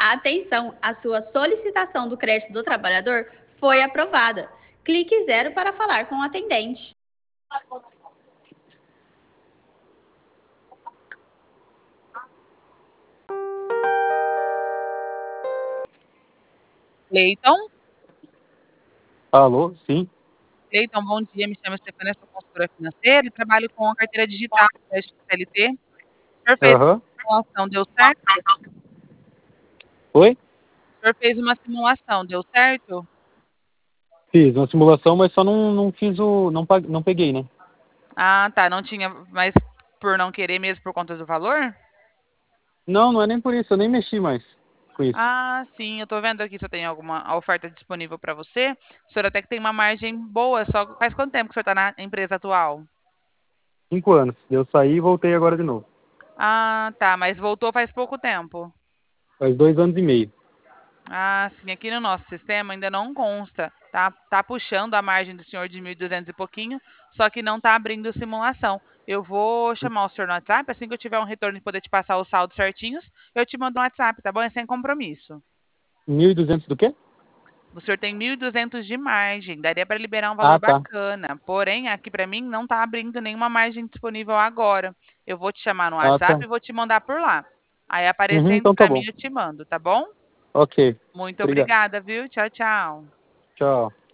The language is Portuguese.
Atenção, a sua solicitação do crédito do trabalhador foi aprovada. Clique 0 para falar com o atendente. Cleiton? Alô, sim? Cleiton, bom dia. Me chamo Stefania, sou consultora financeira e trabalho com a carteira digital da CLT. O senhor fez Aham. uma simulação, deu certo? Oi? O senhor fez uma simulação, deu certo? Fiz uma simulação, mas só não fiz o. Não peguei, né? Ah, tá. Não tinha, mas por não querer mesmo por conta do valor? Não é nem por isso, eu nem mexi mais com isso. Ah, sim, eu tô vendo aqui se eu tenho alguma oferta disponível para você. O senhor até que tem uma margem boa, só faz quanto tempo que o senhor está na empresa atual? 5 anos. Eu saí e voltei agora de novo. Ah, tá, mas voltou faz pouco tempo. Faz 2 anos e meio. Ah, sim, aqui no nosso sistema ainda não consta. Tá puxando a margem do senhor de 1.200 e pouquinho, só que não tá abrindo simulação. Eu vou chamar o senhor no WhatsApp, assim que eu tiver um retorno e poder te passar os saldos certinhos, eu te mando no WhatsApp, tá bom? É sem compromisso. 1.200 do quê? O senhor tem 1.200 de margem, daria para liberar um valor Ah, tá. bacana. Porém, aqui para mim não tá abrindo nenhuma margem disponível agora. Eu vou te chamar no Ah, WhatsApp tá. e vou te mandar por lá. Aí Uhum, aparecendo então tá para mim bom. eu te mando, tá bom? Ok. Muito Obrigado. obrigada, viu? Tchau, tchau. Tchau.